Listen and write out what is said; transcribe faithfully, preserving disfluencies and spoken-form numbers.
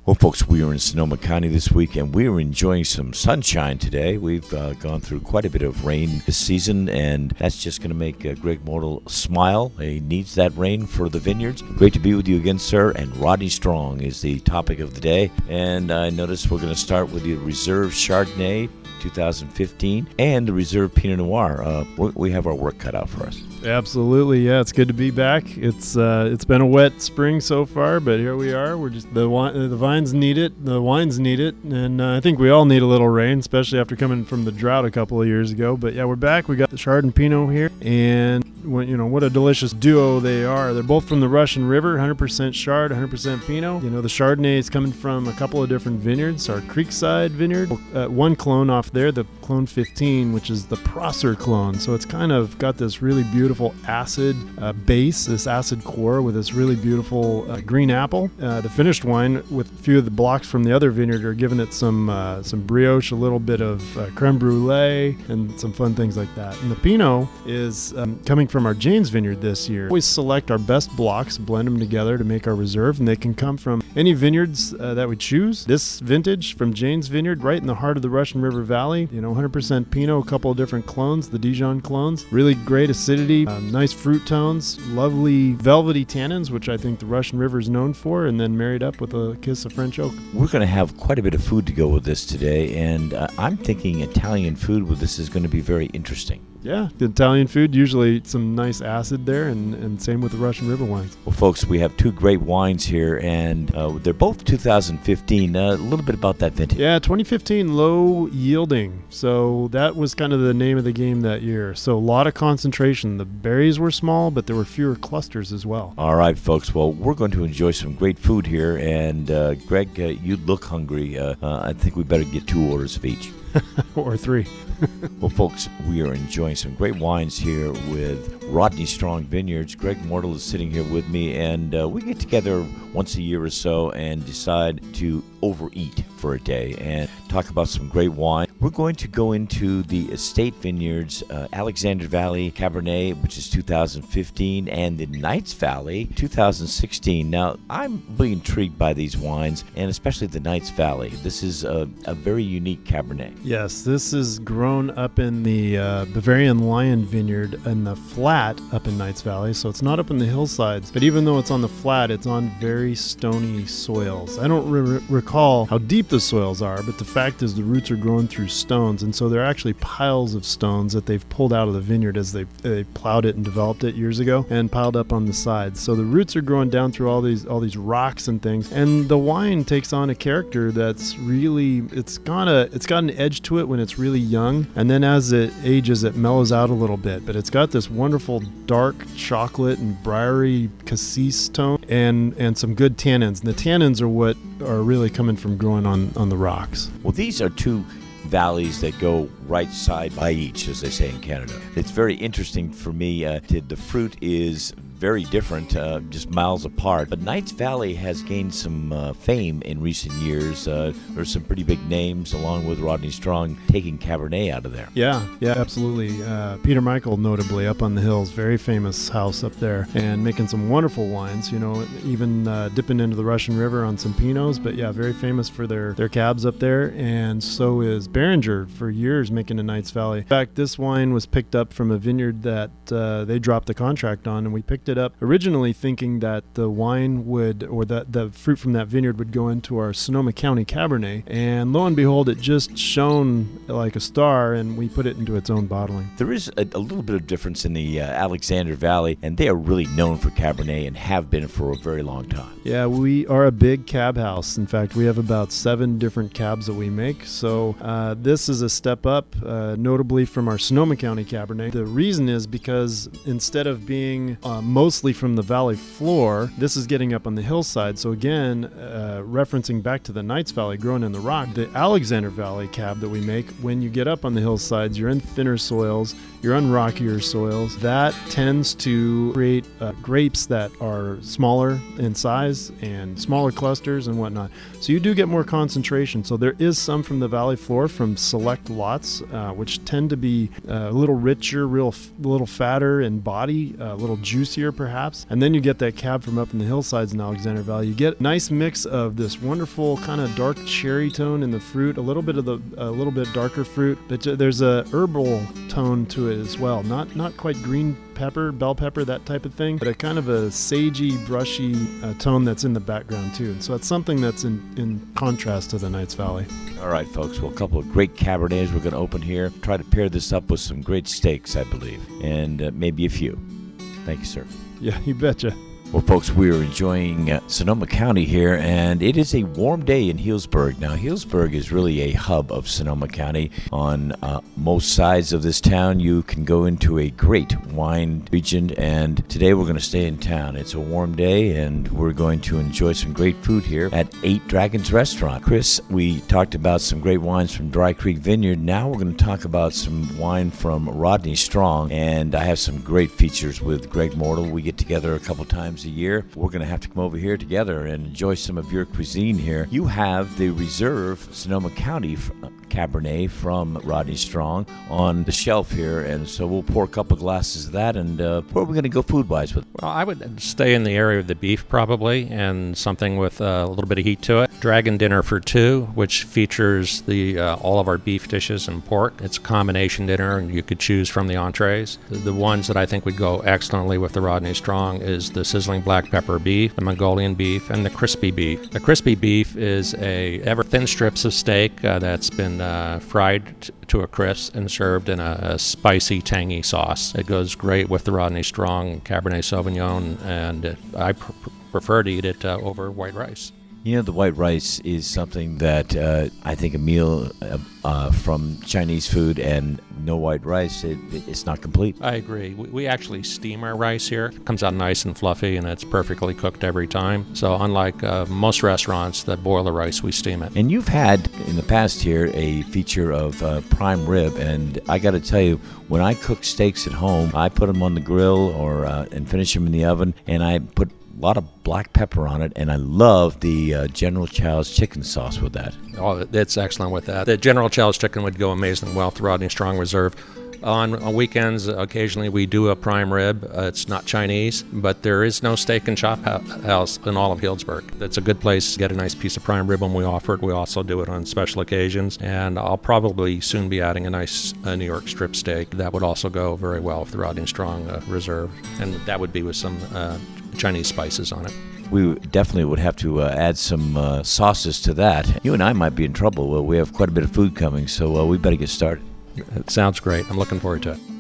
Well, folks, we are in Sonoma County this week, and we are enjoying some sunshine today. We've uh, gone through quite a bit of rain this season, and that's just going to make uh, Greg Mortal smile. He needs that rain for the vineyards. Great to be with you again, sir. And Rodney Strong is the topic of the day. And I notice we're going to start with the Reserve Chardonnay two thousand fifteen and the Reserve Pinot Noir. Uh, we have our work cut out for us. Absolutely, yeah. It's good to be back. It's uh, it's been a wet spring so far, but here we are. We're just the wi- the vines need it, the wines need it, and uh, I think we all need a little rain, especially after coming from the drought a couple of years ago. But yeah, we're back. We got the Chard and Pinot here, and when, you know what a delicious duo they are. They're both from the Russian River, one hundred percent Chard, one hundred percent Pinot. You know, the Chardonnay is coming from a couple of different vineyards. Our Creekside vineyard, uh, one clone off there, the Clone fifteen, which is the Prosser clone. So it's kind of got this really beautiful acid uh, base, this acid core with this really beautiful uh, green apple. Uh, the finished wine with a few of the blocks from the other vineyard are giving it some uh, some brioche, a little bit of uh, creme brulee, and some fun things like that. And the Pinot is um, coming from our Jane's vineyard this year. We always select our best blocks, blend them together to make our reserve, and they can come from any vineyards uh, that we choose. This vintage from Jane's vineyard, right in the heart of the Russian River Valley, you know, one hundred percent Pinot, a couple of different clones, the Dijon clones, really great acidity, um, nice fruit tones, lovely velvety tannins, which I think the Russian River is known for, and then married up with a kiss of French oak. We're going to have quite a bit of food to go with this today, and uh, I'm thinking Italian food with this is going to be very interesting. Yeah, the Italian food, usually some nice acid there, and, and same with the Russian River wines. Well, folks, we have two great wines here, and uh, they're both two thousand fifteen. Uh, a little bit about that vintage. Yeah, twenty fifteen, low yielding. So that was kind of the name of the game that year. So a lot of concentration. The berries were small, but there were fewer clusters as well. All right, folks. Well, we're going to enjoy some great food here, and uh, Greg, uh, you look hungry. Uh, uh, I think we better get two orders of each. Or three. Well, folks, we are enjoying some great wines here with Rodney Strong Vineyards. Greg Mortal is sitting here with me, and uh, we get together once a year or so and decide to overeat for a day and talk about some great wine. We're going to go into the Estate Vineyards, uh, Alexander Valley Cabernet, which is two thousand fifteen, and the Knights Valley, two thousand sixteen. Now, I'm really intrigued by these wines, and especially the Knights Valley. This is a, a very unique Cabernet. Yes, this is grown up in the uh, Bavarian Lion Vineyard in the flat up in Knights Valley, so it's not up in the hillsides. But even though it's on the flat, it's on very stony soils. I don't re- recall how deep the soils are, but the fact is the roots are growing through stones, and so they're actually piles of stones that they've pulled out of the vineyard as they, they plowed it and developed it years ago and piled up on the sides. So the roots are growing down through all these all these rocks and things, and the wine takes on a character that's really, it's got a it's got an edge to it when it's really young, and then as it ages it mellows out a little bit, but it's got this wonderful dark chocolate and briary cassis tone and and some good tannins. And the tannins are what are really coming from growing on on the rocks. Well, these are two valleys that go right side by each, as they say in Canada. It's very interesting for me. Uh, to, the fruit is very different, uh, just miles apart. But Knights Valley has gained some uh, fame in recent years. Uh, there's some pretty big names, along with Rodney Strong, taking Cabernet out of there. Yeah, yeah, absolutely. Uh, Peter Michael, notably, up on the hills, very famous house up there, and making some wonderful wines, you know, even uh, dipping into the Russian River on some Pinots. But yeah, very famous for their, their cabs up there. And so is Beringer for years making a Knights Valley. In fact, this wine was picked up from a vineyard that uh, they dropped the contract on, and we picked it up originally thinking that the wine would, or that the fruit from that vineyard would go into our Sonoma County Cabernet, and lo and behold, it just shone like a star, and we put it into its own bottling. There is a, a little bit of difference in the uh, Alexander Valley, and they are really known for Cabernet and have been for a very long time. Yeah, we are a big cab house. In fact, we have about seven different cabs that we make, so uh, this is a step up, uh, notably from our Sonoma County Cabernet. The reason is because instead of being uh, mostly from the valley floor, this is getting up on the hillside. So again, uh, referencing back to the Knights Valley growing in the rock, the Alexander Valley cab that we make, when you get up on the hillsides, you're in thinner soils, you're on rockier soils. That tends to create uh, grapes that are smaller in size and smaller clusters and whatnot. So you do get more concentration. So there is some from the valley floor from select lots, uh, which tend to be uh, a little richer, real, a little fatter in body, uh, a little juicier. fruitier perhaps. And then you get that cab from up in the hillsides in Alexander Valley. You get a nice mix of this wonderful kind of dark cherry tone in the fruit, a little bit of the a little bit darker fruit, but there's a herbal tone to it as well. Not not quite green pepper, bell pepper, that type of thing, but a kind of a sagey, brushy uh, tone that's in the background too. And so it's something that's in, in contrast to the Knights Valley. All right, folks. Well, a couple of great Cabernets we're going to open here. Try to pair this up with some great steaks, I believe, and uh, maybe a few. Thank you, sir. Yeah, you betcha. Well, folks, we are enjoying uh, Sonoma County here, and it is a warm day in Healdsburg. Now, Healdsburg is really a hub of Sonoma County. On uh, most sides of this town, you can go into a great wine region, and today we're going to stay in town. It's a warm day, and we're going to enjoy some great food here at Eight Dragons Restaurant. Chris, we talked about some great wines from Dry Creek Vineyard. Now we're going to talk about some wine from Rodney Strong, and I have some great features with Greg Mortal. We get together a couple times a year. We're going to have to come over here together and enjoy some of your cuisine here. You have the Reserve Sonoma County Cabernet from Rodney Strong on the shelf here, and so we'll pour a couple glasses of that. And uh, where are we going to go food-wise with? Well, I would stay in the area of the beef probably, and something with uh, a little bit of heat to it. Dragon Dinner for Two, which features the uh, all of our beef dishes and pork. It's a combination dinner, and you could choose from the entrees. The, the ones that I think would go excellently with the Rodney Strong is the sizzling black pepper beef, the Mongolian beef, and the crispy beef. The crispy beef is a ever thin strips of steak uh, that's been uh, fried t- to a crisp and served in a, a spicy, tangy sauce. It goes great with the Rodney Strong Cabernet Sauvignon, and it, I pr- prefer to eat it uh, over white rice. You know, the white rice is something that uh, I think a meal uh, uh, from Chinese food and no white rice, it, it's not complete. I agree. We, we actually steam our rice here. It comes out nice and fluffy, and it's perfectly cooked every time. So unlike uh, most restaurants that boil the rice, we steam it. And you've had in the past here a feature of uh, prime rib, and I got to tell you, when I cook steaks at home, I put them on the grill or uh, and finish them in the oven, and I put a lot of black pepper on it, and I love the uh, General Chow's chicken sauce with that. Oh, it's excellent with that. The General Chow's chicken would go amazing well with Rodney Strong Reserve. On, on weekends, occasionally we do a prime rib. Uh, it's not Chinese, but there is no steak and chop ha- house in all of Healdsburg. It's a good place to get a nice piece of prime rib when we offer it. We also do it on special occasions, and I'll probably soon be adding a nice uh, New York strip steak. That would also go very well with the Rodney Strong uh, Reserve, and that would be with some uh, Chinese spices on it. We definitely would have to uh, add some uh, sauces to that. You and I might be in trouble. Well, we have quite a bit of food coming, so uh, we better get started. It sounds great. I'm looking forward to it.